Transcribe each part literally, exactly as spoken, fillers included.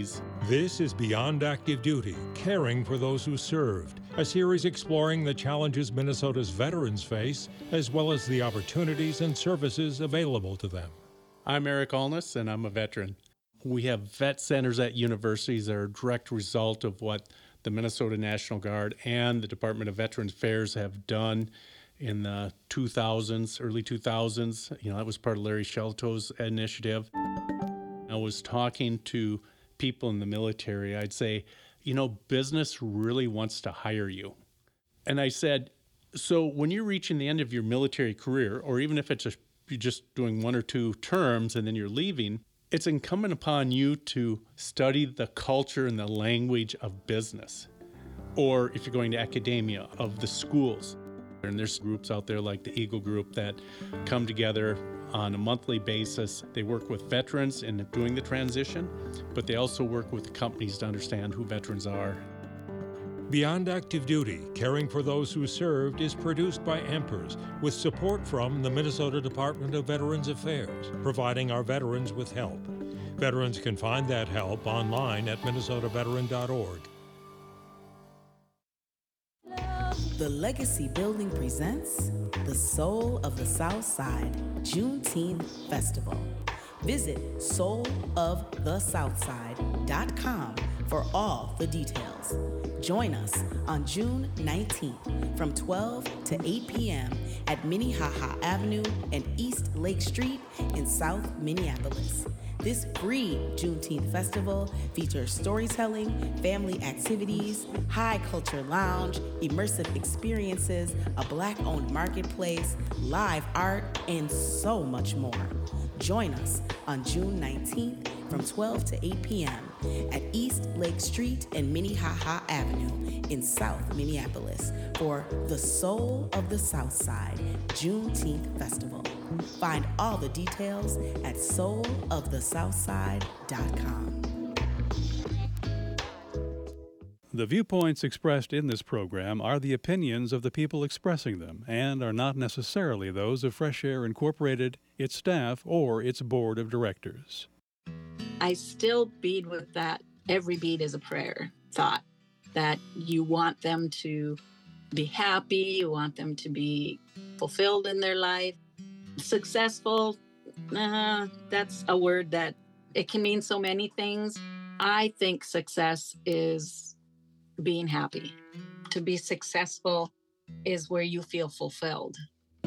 communities. This is Beyond Active Duty, Caring for Those Who Served, a series exploring the challenges Minnesota's veterans face, as well as the opportunities and services available to them. I'm Eric Allness, and I'm a veteran. We have vet centers at universities that are a direct result of what the Minnesota National Guard and the Department of Veterans Affairs have done in the two thousands, early two thousands. You know, that was part of Larry Shelto's initiative. I was talking to people in the military. I'd say, you know, business really wants to hire you. And I said, so when you're reaching the end of your military career, or even if it's a, you're just doing one or two terms and then you're leaving, it's incumbent upon you to study the culture and the language of business. Or if you're going to academia, of the schools. And there's groups out there like the Eagle Group that come together on a monthly basis. They work with veterans in doing the transition, but they also work with the companies to understand who veterans are. Beyond Active Duty, Caring for Those Who Served is produced by AMPERS with support from the Minnesota Department of Veterans Affairs, providing our veterans with help. Veterans can find that help online at minnesota veteran dot org. The Legacy Building presents the Soul of the South Side Juneteenth Festival. Visit soul of the south side dot com for all the details. Join us on June nineteenth from twelve to eight p.m. at Minnehaha Avenue and East Lake Street in South Minneapolis. This free Juneteenth festival features storytelling, family activities, high culture lounge, immersive experiences, a Black-owned marketplace, live art, and so much more. Join us on June nineteenth from twelve to eight p.m. at East Lake Street and Minnehaha Avenue in South Minneapolis for the Soul of the South Side Juneteenth Festival. Find all the details at soul of the south side dot com. The viewpoints expressed in this program are the opinions of the people expressing them and are not necessarily those of Fresh Air Incorporated, its staff, or its board of directors. I still bead with that every bead is a prayer thought, that you want them to be happy, you want them to be fulfilled in their life. Successful, uh, that's a word that it can mean so many things. I think success is being happy. To be successful is where you feel fulfilled.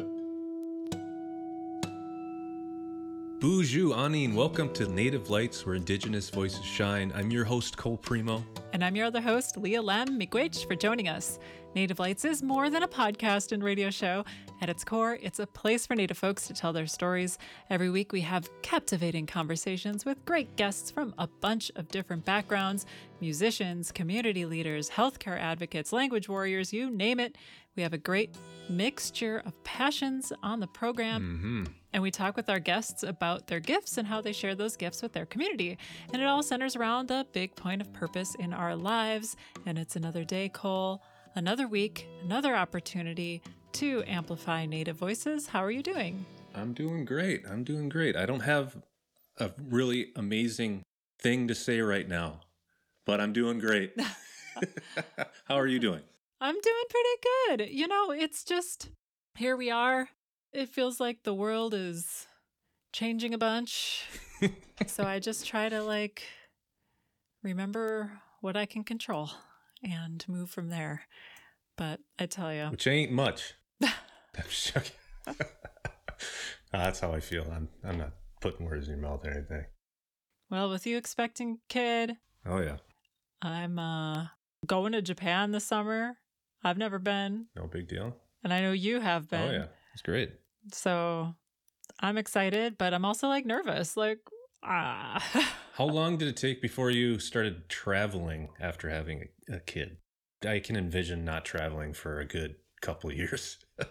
Bonjour, Anine. Welcome to Native Lights, where Indigenous voices shine. I'm your host, Cole Primo. And I'm your other host, Leah Lem. Miigwech for joining us. Native Lights is more than a podcast and radio show. At its core, it's a place for Native folks to tell their stories. Every week, we have captivating conversations with great guests from a bunch of different backgrounds, musicians, community leaders, healthcare advocates, language warriors, you name it. We have a great mixture of passions on the program. Mm-hmm. And we talk with our guests about their gifts and how they share those gifts with their community. And it all centers around the big point of purpose in our lives. And it's another day, Cole, another week, another opportunity to amplify Native voices. How are you doing? I'm doing great. I'm doing great. I don't have a really amazing thing to say right now, but I'm doing great. How are you doing? I'm doing pretty good. You know, it's just, here we are. It feels like the world is changing a bunch. So I just try to like remember what I can control and move from there. But I tell you, which ain't much. I'm joking. That's how I feel. I'm I'm not putting words in your mouth or anything. Well, with you expecting a kid. Oh yeah. I'm uh going to Japan this summer. I've never been. No big deal. And I know you have been. Oh yeah. It's great. So I'm excited, but I'm also like nervous. Like, ah. How long did it take before you started traveling after having a, a kid? I can envision not traveling for a good couple of years. uh,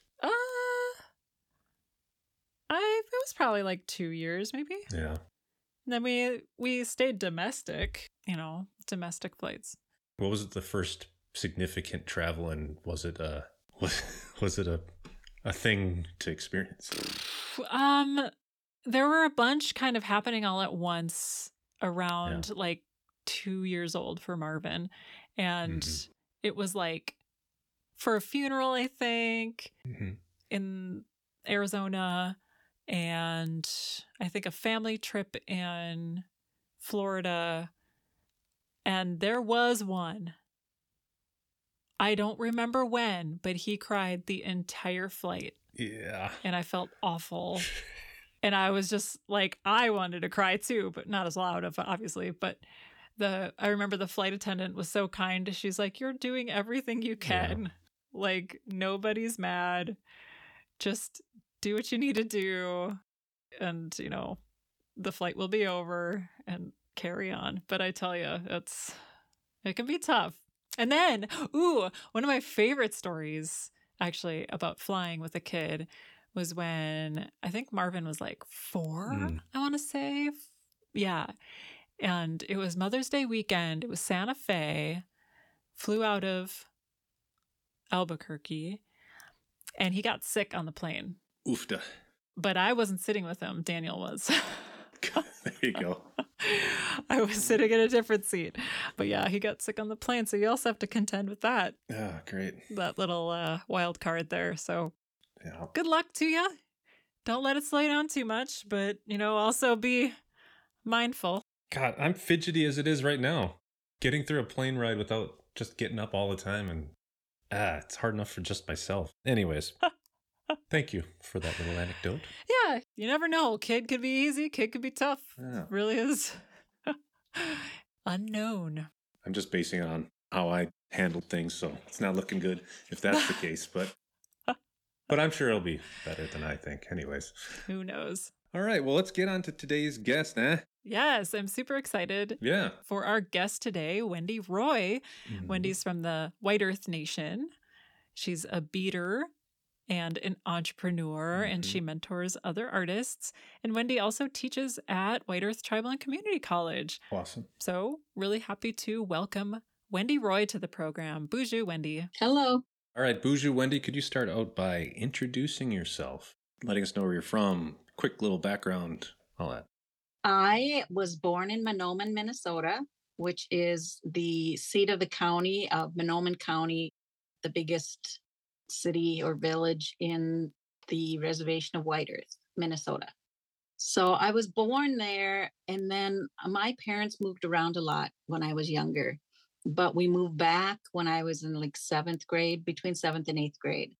I it was probably like two years, maybe. Yeah. And then we we stayed domestic, you know, domestic flights. What was it the first significant travel, and was it a was was it a a thing to experience? Um, there were a bunch kind of happening all at once around yeah. like two years old for Marvin. And Mhm. it was like for a funeral, I think, Mhm. in Arizona, and I think a family trip in Florida. And there was one. I don't remember when, but he cried the entire flight. Yeah. And I felt awful. And I was just like, I wanted to cry too, but not as loud, obviously. But the I remember the flight attendant was so kind. She's like, you're doing everything you can. Yeah. Like, nobody's mad. Just do what you need to do. And, you know, the flight will be over and carry on. But I tell you, it's it can be tough. And then, ooh, one of my favorite stories actually about flying with a kid was when I think Marvin was like four, Mm. I want to say. Yeah. And it was Mother's Day weekend. It was Santa Fe, flew out of Albuquerque, and he got sick on the plane. Oofda. But I wasn't sitting with him. Daniel was. There you go. I was sitting in a different seat. But yeah, he got sick on the plane. So you also have to contend with that, Ah, great. that little uh, wild card there. So Yeah. good luck to you. Don't let it slow you down too much, but, you know, also be mindful. God, I'm fidgety as it is right now. Getting through a plane ride without just getting up all the time, and ah, it's hard enough for just myself. Anyways, thank you for that little anecdote. Yeah, you never know. Kid could be easy, kid could be tough. Yeah. Really is unknown. I'm just basing it on how I handled things, so it's not looking good if that's the case, but but I'm sure it'll be better than I think. Anyways. Who knows? All right, well, let's get on to today's guest, eh? Yes, I'm super excited Yeah. for our guest today, Wendy Roy. Mhm. Wendy's from the White Earth Nation. She's a beater and an entrepreneur, and Mhm. she mentors other artists. And Wendy also teaches at White Earth Tribal and Community College. Awesome. So, really happy to welcome Wendy Roy to the program. Bonjour, Wendy. Hello. All right, Bonjour, Wendy, could you start out by introducing yourself, letting us know where you're from, quick little background, all that. I was born in Mahnomen, Minnesota, which is the seat of the county of Mahnomen County, the biggest city or village in the reservation of White Earth, Minnesota. So I was born there, and then my parents moved around a lot when I was younger, but we moved back when I was in like seventh grade, between seventh and eighth grade.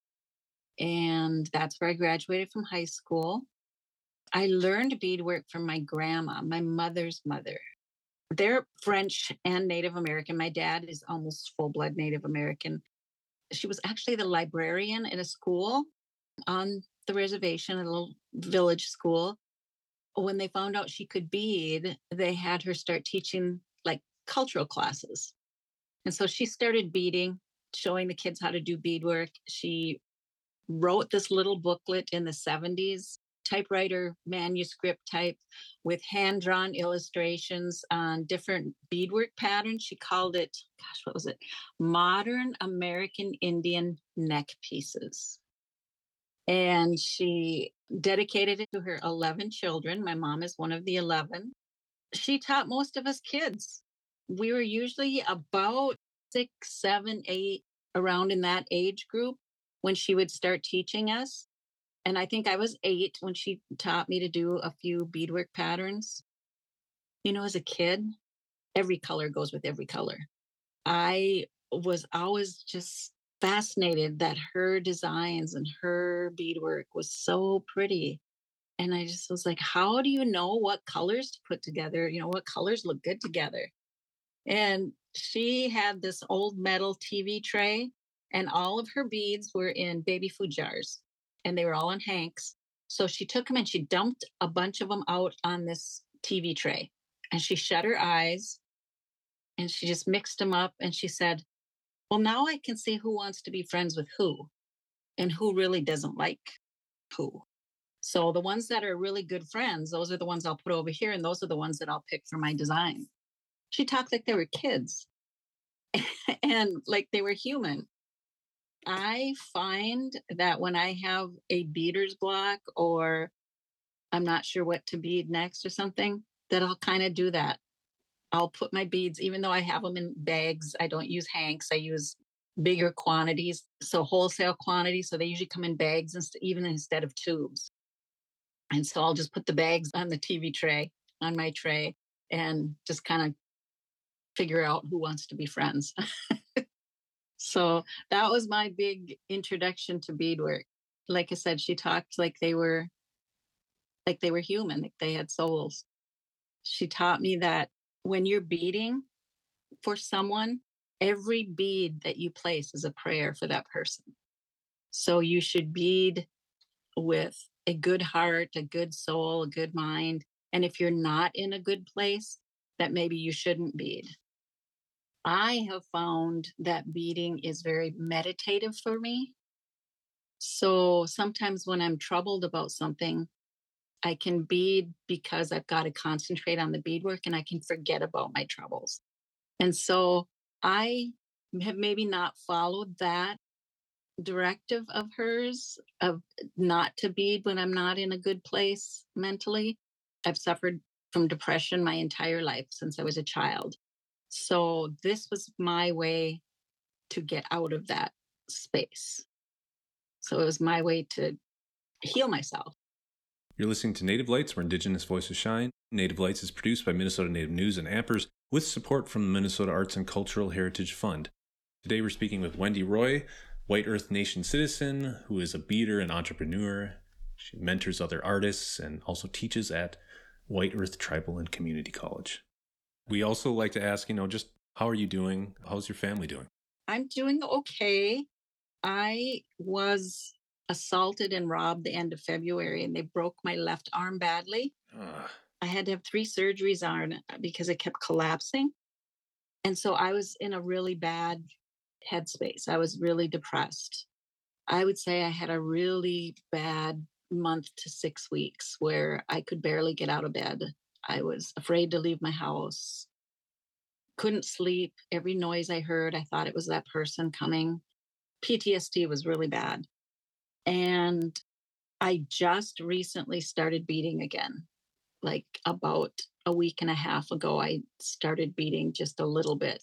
And that's where I graduated from high school. I learned beadwork from my grandma, my mother's mother. They're French and Native American. My dad is almost full-blood Native American. She was actually the librarian in a school on the reservation, a little village school. When they found out she could bead, they had her start teaching like cultural classes. And so she started beading, showing the kids how to do beadwork. She wrote this little booklet in the seventies, typewriter manuscript type, with hand-drawn illustrations on different beadwork patterns. She called it, gosh, what was it? Modern American Indian Neck Pieces. And she dedicated it to her eleven children. My mom is one of the eleven. She taught most of us kids. We were usually about six, seven, eight, around in that age group when she would start teaching us. And I think I was eight when she taught me to do a few beadwork patterns. You know, as a kid, every color goes with every color. I was always just fascinated that her designs and her beadwork was so pretty. And I just was like, how do you know what colors to put together? You know, what colors look good together? And she had this old metal T V tray, and all of her beads were in baby food jars, and they were all in hanks. So she took them and she dumped a bunch of them out on this T V tray, and she shut her eyes and she just mixed them up. And she said, well, now I can see who wants to be friends with who and who really doesn't like who. So the ones that are really good friends, those are the ones I'll put over here. And those are the ones that I'll pick for my design. She talked like they were kids and like they were human. I find that when I have a beader's block, or I'm not sure what to bead next or something, that I'll kind of do that. I'll put my beads, even though I have them in bags, I don't use hanks. I use bigger quantities, so wholesale quantities. So they usually come in bags, inst- even instead of tubes. And so I'll just put the bags on the T V tray, on my tray, and just kind of figure out who wants to be friends. So that was my big introduction to beadwork. Like I said, she talked like they were like they were human, like they had souls. She taught me that when you're beading for someone, every bead that you place is a prayer for that person. So you should bead with a good heart, a good soul, a good mind. And if you're not in a good place, that maybe you shouldn't bead. I have found that beading is very meditative for me. So sometimes when I'm troubled about something, I can bead because I've got to concentrate on the beadwork and I can forget about my troubles. And so I have maybe not followed that directive of hers of not to bead when I'm not in a good place mentally. I've suffered from depression my entire life since I was a child. So this was my way to get out of that space. So it was my way to heal myself. You're listening to Native Lights, where Indigenous voices shine. Native Lights is produced by Minnesota Native News and Ampers with support from the Minnesota Arts and Cultural Heritage Fund. Today we're speaking with Wendy Roy, White Earth Nation citizen who is a beader and entrepreneur. She mentors other artists and also teaches at White Earth Tribal and Community College. We also like to ask, you know, just how are you doing? How's your family doing? I'm doing okay. I was assaulted and robbed the end of February, and they broke my left arm badly. Uh, I had to have three surgeries on it because it kept collapsing. And so I was in a really bad headspace. I was really depressed. I would say I had a really bad month to six weeks where I could barely get out of bed. I was afraid to leave my house, couldn't sleep. Every noise I heard, I thought it was that person coming. P T S D was really bad. And I just recently started beading again. Like about a week and a half ago, I started beading just a little bit.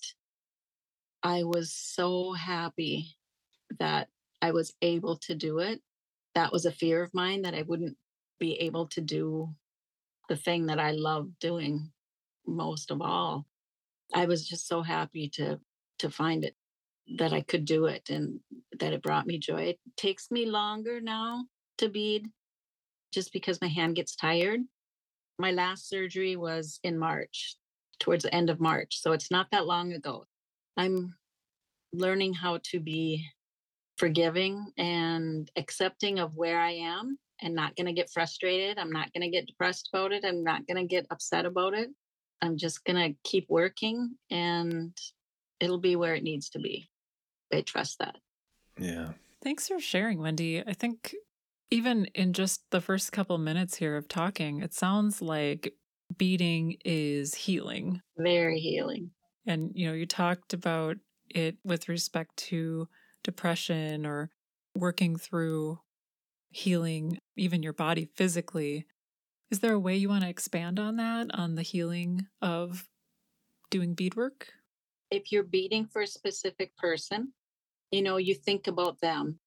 I was so happy that I was able to do it. That was a fear of mine, that I wouldn't be able to do the thing that I love doing most of all. I was just so happy to to find it, that I could do it, and that it brought me joy. It takes me longer now to bead just because my hand gets tired. My last surgery was in March, towards the end of March. So it's not that long ago. I'm learning how to be forgiving and accepting of where I am, and not going to get frustrated. I'm not going to get depressed about it. I'm not going to get upset about it. I'm just going to keep working, and it'll be where it needs to be. I trust that. yeah. Thanks for sharing, Wendy. I think even in just the first couple minutes here of talking, it sounds like beading is healing. Very healing. And, you know, you talked about it with respect to depression or working through healing, even your body physically. Is there a way you want to expand on that, on the healing of doing beadwork? If you're beading for a specific person, you know, you think about them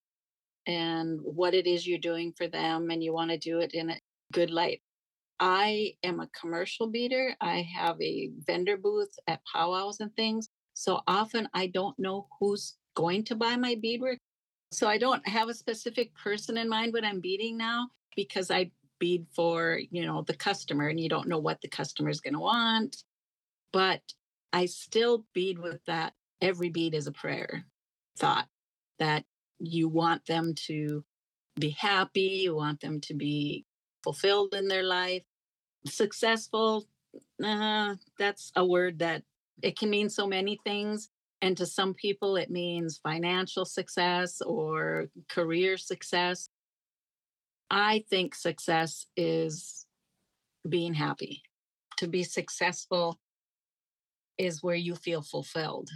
and what it is you're doing for them, and you want to do it in a good light. I am a commercial beader. I have a vendor booth at powwows and things. So often I don't know who's going to buy my beadwork. So I don't have a specific person in mind when I'm beading now, because I bead for, you know, the customer, and you don't know what the customer is going to want. But I still bead with that every bead is a prayer thought, that you want them to be happy, you want them to be fulfilled in their life. Successful, uh, that's a word that it can mean so many things. And to some people, it means financial success or career success. I think success is being happy. To be successful is where you feel fulfilled.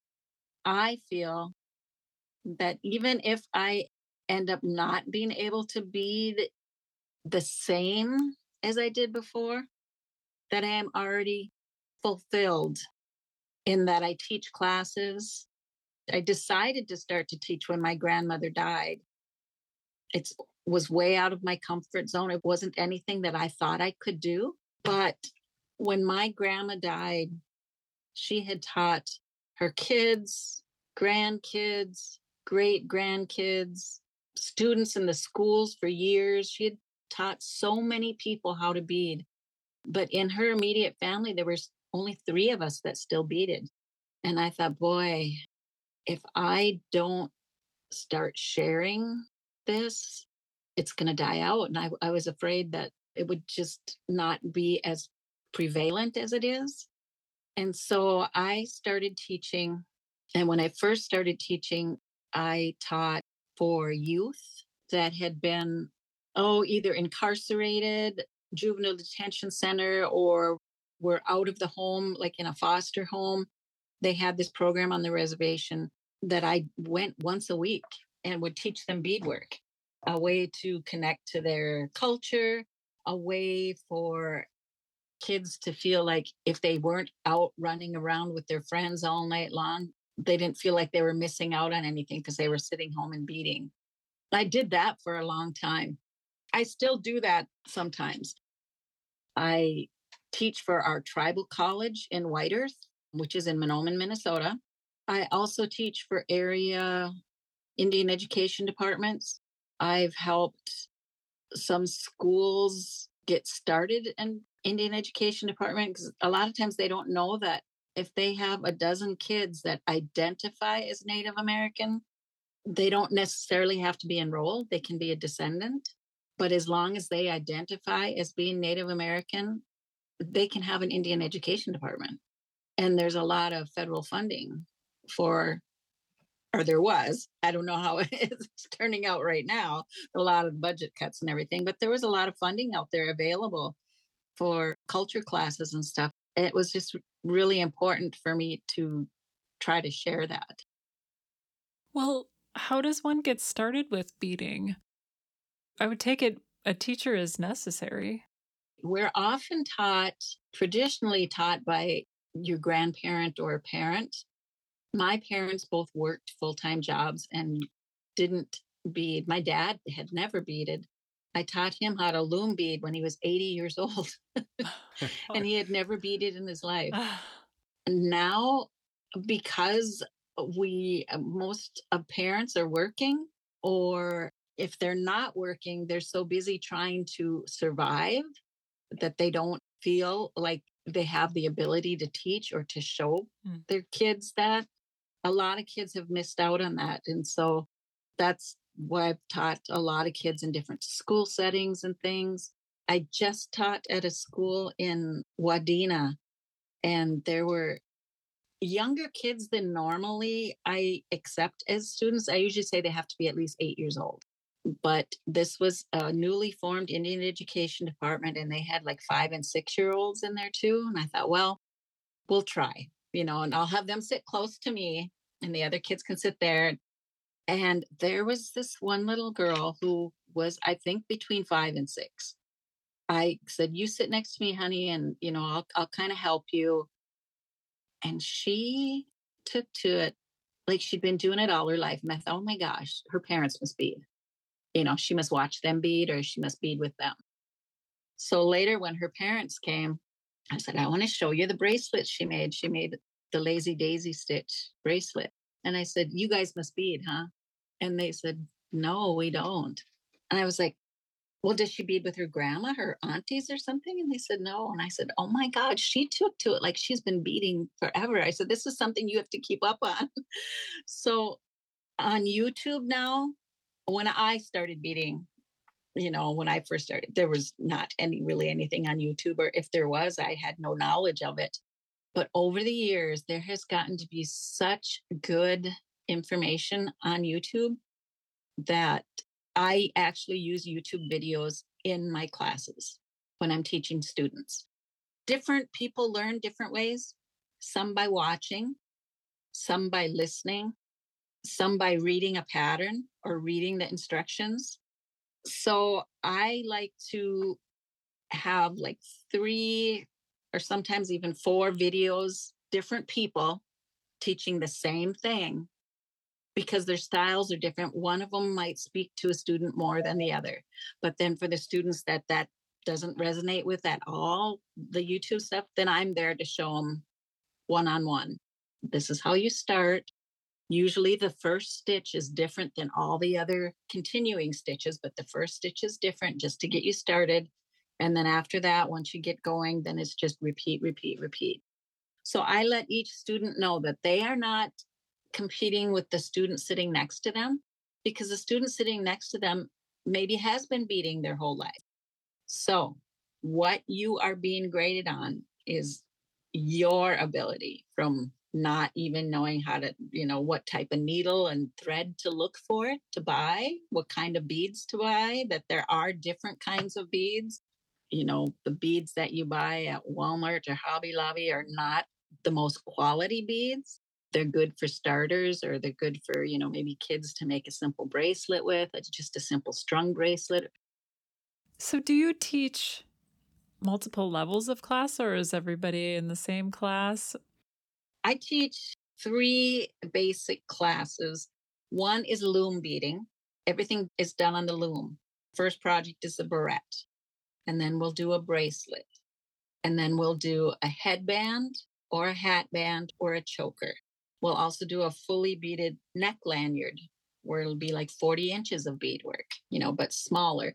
I feel that even if I end up not being able to be the same as I did before, that I am already fulfilled in that I teach classes. I decided to start to teach when my grandmother died. It was way out of my comfort zone. It wasn't anything that I thought I could do. But when my grandma died, she had taught her kids, grandkids, great grandkids, students in the schools for years. She had taught so many people how to bead. But in her immediate family, there was only three of us that still beaded. And I thought, boy, if I don't start sharing this, it's going to die out. And I, I was afraid that it would just not be as prevalent as it is. And so I started teaching. And when I first started teaching, I taught for youth that had been, oh, either incarcerated, juvenile detention center, or were out of the home, like in a foster home. They had this program on the reservation that I went once a week and would teach them beadwork, a way to connect to their culture, a way for kids to feel like if they weren't out running around with their friends all night long, they didn't feel like they were missing out on anything because they were sitting home and beading. I did that for a long time. I still do that sometimes. I teach for our tribal college in White Earth, which is in Mahnomen, Minnesota. I also teach for area Indian education departments. I've helped some schools get started in Indian education department because a lot of times they don't know that if they have a dozen kids that identify as Native American, they don't necessarily have to be enrolled. They can be a descendant. But as long as they identify as being Native American, they can have an Indian education department. And there's a lot of federal funding for, or there was, I don't know how it's turning out right now, a lot of budget cuts and everything, but there was a lot of funding out there available for culture classes and stuff. It was just really important for me to try to share that. Well, how does one get started with beading? I would take it a teacher is necessary. We're often taught, traditionally taught by your grandparent or parent. My parents both worked full-time jobs and didn't bead. My dad had never beaded. I taught him how to loom bead when he was eighty years old, and he had never beaded in his life. Now, because we, most of parents are working, or if they're not working, they're so busy trying to survive that they don't feel like they have the ability to teach or to show mm. their kids that. A lot of kids have missed out on that. And so that's why I've taught a lot of kids in different school settings and things. I just taught at a school in Wadena, and there were younger kids than normally I accept as students. I usually say they have to be at least eight years old. But this was a newly formed Indian education department, and they had like five and six year olds in there too. And I thought, well, we'll try, you know, and I'll have them sit close to me and the other kids can sit there. And there was this one little girl who was, I think, between five and six. I said, you sit next to me, honey, and, you know, I'll, I'll kind of help you. And she took to it like she'd been doing it all her life. And I thought, oh my gosh, her parents must bead. You know, she must watch them bead or she must bead with them. So later when her parents came, I said, I want to show you the bracelet she made. She made the Lazy Daisy stitch bracelet. And I said, you guys must bead, huh? And they said, no, we don't. And I was like, well, does she bead with her grandma, her aunties or something? And they said, no. And I said, oh my God, she took to it like she's been beading forever. I said, this is something you have to keep up on. So on YouTube now, when I started beading, you know, when I first started, there was not any really anything on YouTube, or if there was, I had no knowledge of it. But over the years, there has gotten to be such good information on YouTube that I actually use YouTube videos in my classes when I'm teaching students. Different people learn different ways, some by watching, some by listening, some by reading a pattern or reading the instructions. So I like to have like three or sometimes even four videos, different people teaching the same thing because their styles are different. One of them might speak to a student more than the other. But then for the students that that doesn't resonate with at all, the YouTube stuff, then I'm there to show them one-on-one. This is how you start. Usually the first stitch is different than all the other continuing stitches, but the first stitch is different just to get you started. And then after that, once you get going, then it's just repeat, repeat, repeat. So I let each student know that they are not competing with the student sitting next to them, because the student sitting next to them maybe has been beading their whole life. So what you are being graded on is your ability, from not even knowing how to, you know, what type of needle and thread to look for, to buy, what kind of beads to buy, that there are different kinds of beads. You know, the beads that you buy at Walmart or Hobby Lobby are not the most quality beads. They're good for starters, or they're good for, you know, maybe kids to make a simple bracelet with. It's just a simple strung bracelet. So do you teach multiple levels of class, or is everybody in the same class? I teach three basic classes. One is loom beading. Everything is done on the loom. First project is a barrette. And then we'll do a bracelet. And then we'll do a headband or a hat band or a choker. We'll also do a fully beaded neck lanyard, where it'll be like forty inches of beadwork, you know, but smaller.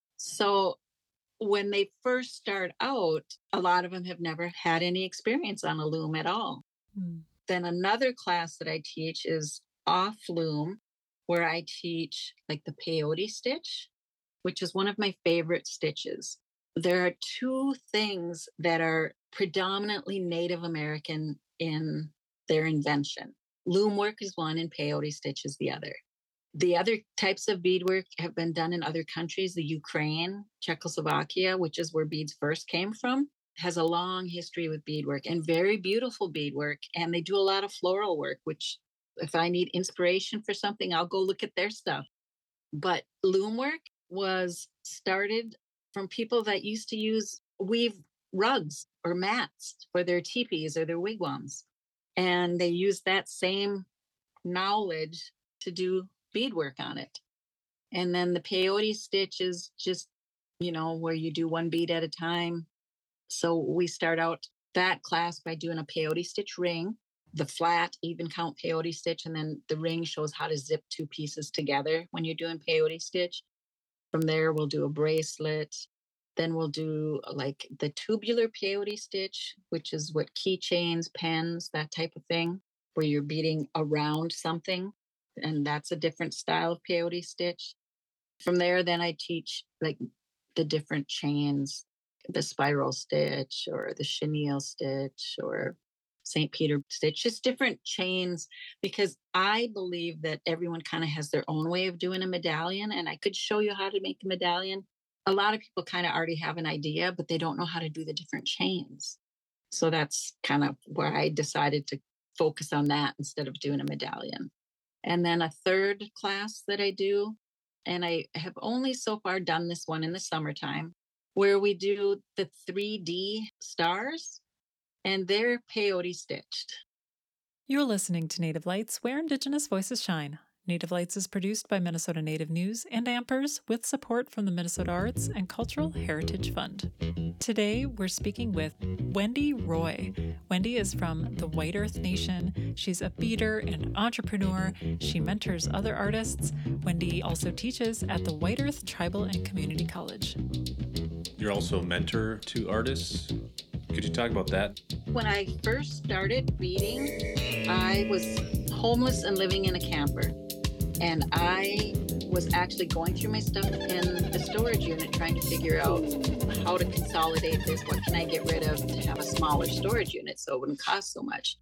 So when they first start out, a lot of them have never had any experience on a loom at all. Hmm. Then another class that I teach is off loom, where I teach like the peyote stitch, which is one of my favorite stitches. There are two things that are predominantly Native American in their invention. Loom work is one and peyote stitch is the other. The other types of beadwork have been done in other countries. The Ukraine, Czechoslovakia, which is where beads first came from, has a long history with beadwork and very beautiful beadwork. And they do a lot of floral work, which if I need inspiration for something, I'll go look at their stuff. But loom work was started from people that used to use weave rugs or mats for their teepees or their wigwams. And they used that same knowledge to do beadwork on it. And then the peyote stitch is just, you know, where you do one bead at a time. So we start out that class by doing a peyote stitch ring, the flat even count peyote stitch, and then the ring shows how to zip two pieces together when you're doing peyote stitch. From there, we'll do a bracelet. Then we'll do like the tubular peyote stitch, which is what keychains, pens, that type of thing, where you're beading around something. And that's a different style of peyote stitch. From there, then I teach like the different chains, the spiral stitch or the chenille stitch or Saint Peter stitch, just different chains, because I believe that everyone kind of has their own way of doing a medallion. And I could show you how to make a medallion. A lot of people kind of already have an idea, but they don't know how to do the different chains. So that's kind of where I decided to focus on that instead of doing a medallion. And then a third class that I do, and I have only so far done this one in the summertime, where we do the three D stars, and they're peyote stitched. You're listening to Native Lights, where Indigenous voices shine. Native Lights is produced by Minnesota Native News and Ampers with support from the Minnesota Arts and Cultural Heritage Fund. Today, we're speaking with Wendy Roy. Wendy is from the White Earth Nation. She's a beader and entrepreneur. She mentors other artists. Wendy also teaches at the White Earth Tribal and Community College. You're also a mentor to artists. Could you talk about that? When I first started beading, I was homeless and living in a camper. And I was actually going through my stuff in the storage unit, trying to figure out how to consolidate this. What can I get rid of to have a smaller storage unit so it wouldn't cost so much?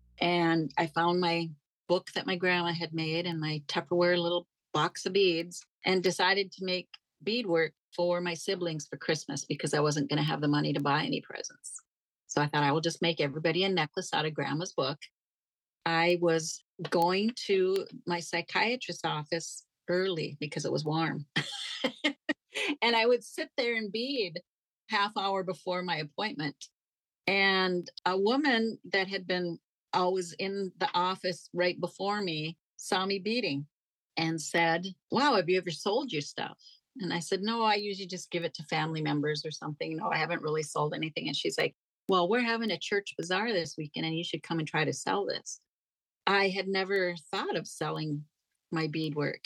And I found my book that my grandma had made and my Tupperware little box of beads, and decided to make beadwork for my siblings for Christmas because I wasn't going to have the money to buy any presents. So I thought I will just make everybody a necklace out of grandma's book. I was going to my psychiatrist's office early because it was warm. And I would sit there and bead half hour before my appointment. And a woman that had been always in the office right before me saw me beading and said, wow, have you ever sold your stuff? And I said, no, I usually just give it to family members or something. No, I haven't really sold anything. And she's like, well, we're having a church bazaar this weekend and you should come and try to sell this. I had never thought of selling my beadwork.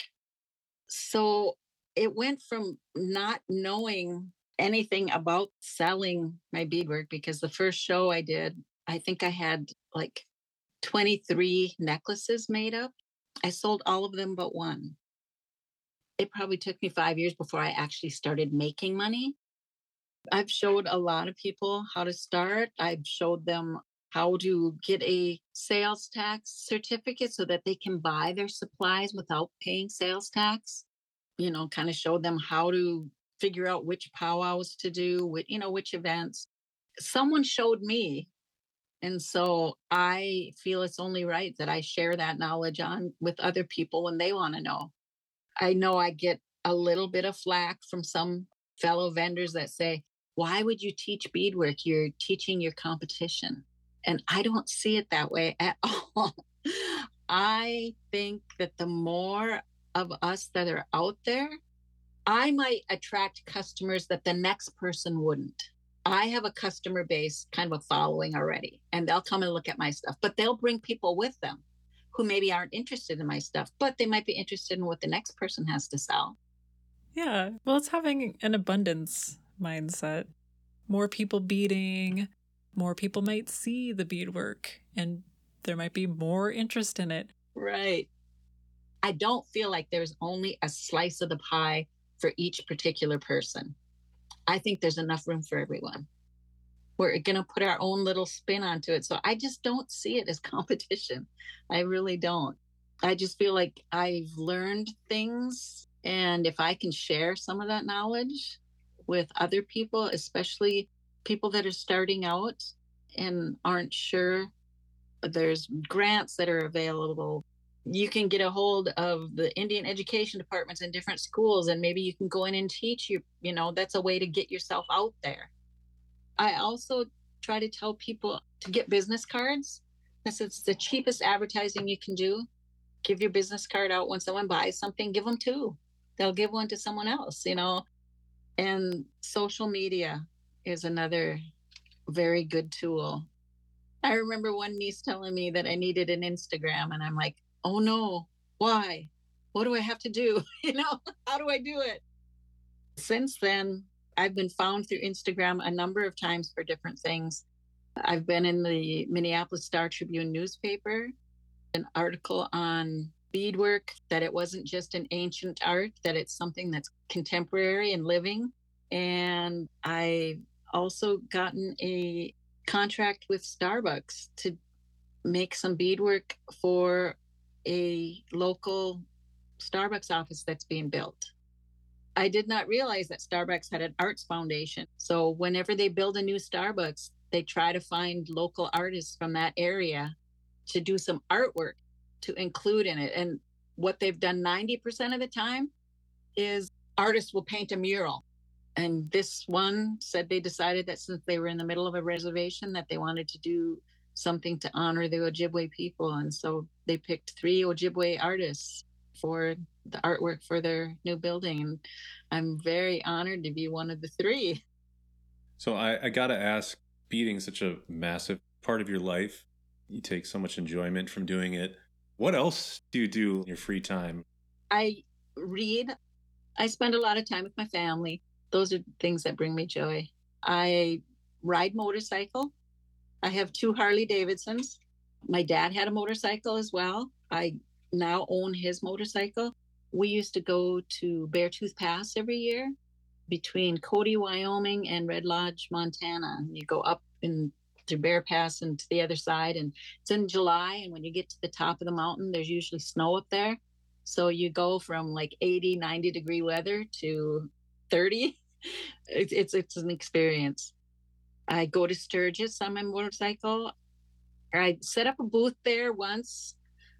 So it went from not knowing anything about selling my beadwork, because the first show I did, I think I had like twenty-three necklaces made up. I sold all of them but one. It probably took me five years before I actually started making money. I've showed a lot of people how to start. I've showed them how to get a sales tax certificate so that they can buy their supplies without paying sales tax. You know, kind of showed them how to figure out which powwows to do, with, you know, which events. Someone showed me. And so I feel it's only right that I share that knowledge on with other people when they want to know. I know I get a little bit of flack from some fellow vendors that say, why would you teach beadwork? You're teaching your competition. And I don't see it that way at all. I think that the more of us that are out there, I might attract customers that the next person wouldn't. I have a customer base, kind of a following already, and they'll come and look at my stuff, but they'll bring people with them who maybe aren't interested in my stuff, but they might be interested in what the next person has to sell. Yeah, well, it's having an abundance mindset. More people beading, more people might see the beadwork, and there might be more interest in it. Right. I don't feel like there's only a slice of the pie for each particular person. I think there's enough room for everyone. We're going to put our own little spin onto it. So I just don't see it as competition. I really don't. I just feel like I've learned things. And if I can share some of that knowledge with other people, especially people that are starting out and aren't sure, there's grants that are available. You can get a hold of the Indian education departments in different schools, and maybe you can go in and teach you, you know, that's a way to get yourself out there. I also try to tell people to get business cards. This is the cheapest advertising you can do. Give your business card out when someone buys something, give them two. They'll give one to someone else, you know. And social media is another very good tool. I remember one niece telling me that I needed an Instagram, and I'm like, oh no, why? What do I have to do? You know, how do I do it? Since then, I've been found through Instagram a number of times for different things. I've been in the Minneapolis Star Tribune newspaper, an article on beadwork, that it wasn't just an ancient art, that it's something that's contemporary and living. And I've also gotten a contract with Starbucks to make some beadwork for a local Starbucks office that's being built. I did not realize that Starbucks had an arts foundation. So whenever they build a new Starbucks, they try to find local artists from that area to do some artwork to include in it. And what they've done ninety percent of the time is artists will paint a mural. And this one said they decided that since they were in the middle of a reservation, that they wanted to do something to honor the Ojibwe people. And so they picked three Ojibwe artists for the artwork for their new building. And I'm very honored to be one of the three. So I, I got to ask, beading such a massive part of your life, you take so much enjoyment from doing it. What else do you do in your free time? I read. I spend a lot of time with my family. Those are things that bring me joy. I ride motorcycle. I have two Harley Davidsons. My dad had a motorcycle as well. I now own his motorcycle. We used to go to Beartooth Pass every year between Cody, Wyoming and Red Lodge, Montana. You go up in through Bear Pass and to the other side, and it's in July. And when you get to the top of the mountain, there's usually snow up there. So you go from like eighty, ninety degree weather to thirty. It's, it's, it's an experience. I go to Sturgis on my motorcycle. I set up a booth there once,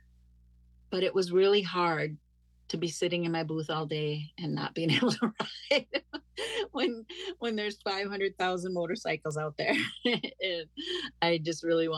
but it was really hard to be sitting in my booth all day and not being able to ride. when when there's five hundred thousand motorcycles out there. And I just really want